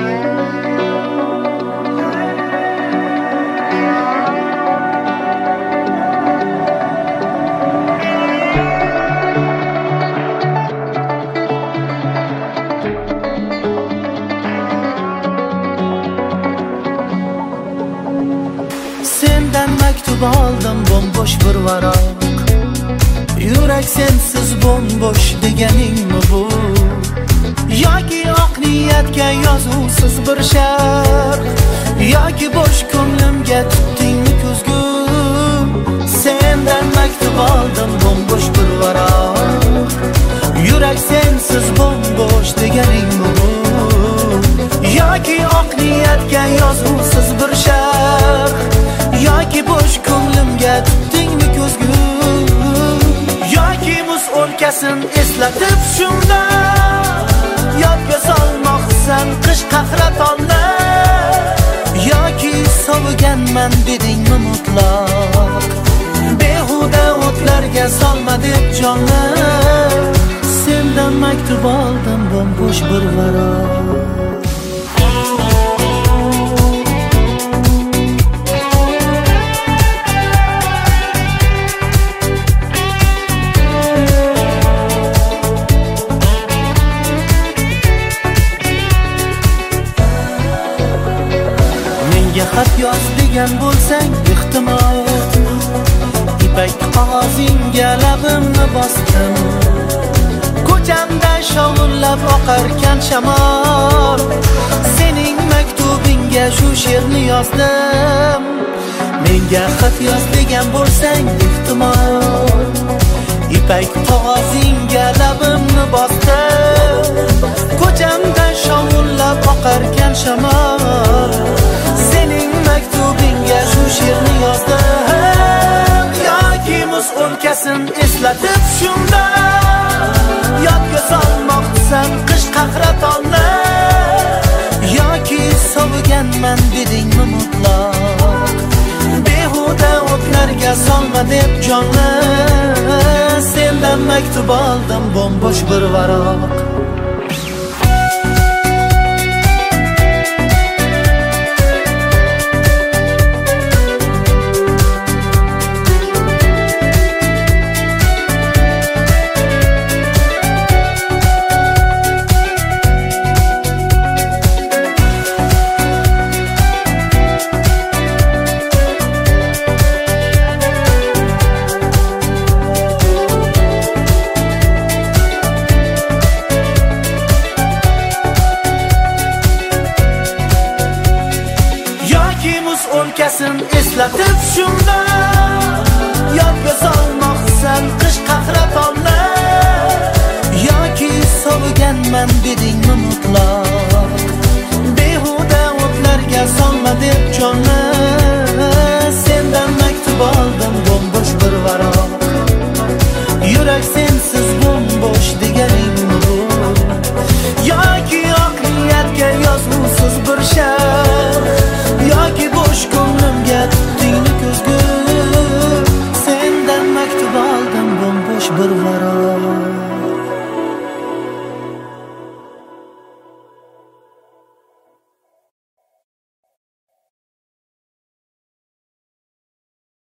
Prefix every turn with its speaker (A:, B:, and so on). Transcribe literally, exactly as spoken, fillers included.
A: Sendan maktub oldim bombosh bir varaq. Yurak sensiz bombosh deganingmi bu? Yoki oq niyatga yozuvsiz bir sharh, yoki bosh ko'nglimga tutdingmi ko'zgu? Sendan maktub oldim bombosh bir varaq. Yurak sensiz bombosh deganingmi bu? Yoki oq niyatga yozuvsiz bir sharh, yoki bosh ko'nglimga tutdingmi ko'zgu? Yoki muz o'lkasin eslatib shunda yodga solmoqsan qish qahratonni, yoki soviganman dedingmi mutlaq? Behuda o'tlarga solma deb jonni, sendan maktub oldim bombosh bir varaq. Xat yoz degan bo'lsang ehtimol, ipak qog'ozingga labimni bosdim. Ko'chamda shovullab oqarkan shamol, sening maktubingga shu she'rni yozdim. Menga xat yoz degan bo'lsang ehtimol, ipak qog'ozingga labimni bosdim. Ko'chamda shovullab oqarkan shamol, sening maktubingga shu she'rni yozdim. Yoki muz o'lkasin eslatib shunda yodga solmoqsan qish qahratonni, yoki soviganman dedingmi mutlaq? Behuda o'tlarga solma deb jonni, sendan maktub oldim bombosh bir varaq. O'lkasin eslatib shunda yodga solmoqsan qish qahratonni, yoki soviganman dedingmi mutlaq? Behuda o'tlarga solma deb jonni, sendan maktub oldim bombosh bir varaq. Yurak